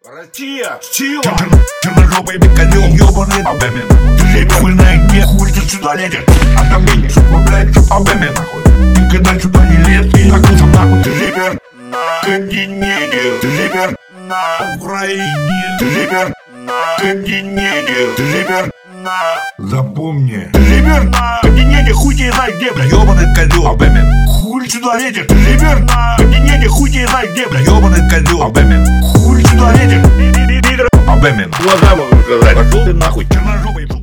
Россия, сила! Черножопый беконём, ёбаный АБМ. Ты хуй на игне, хуй ты сюда лезешь. Отомени, сука, блядь, АБМ нахуй. Никогда сюда не лез, и накусом нахуй. Ты живер на континенте, ты живер на Украине, ты живер на континенте, ты живер на... Запомни, ты живер на континенте, хуй тебе знает где, бля, ёбаный козёл, АБМ. Хуй сюда лезешь, ты живер на континенте, хуй тебе знает где, бля, ёбаный козёл, АБМ. Хуй сюда лезешь, пидор, АБМ. Глаза могу сказать, пошел ты нахуй. Черножопый.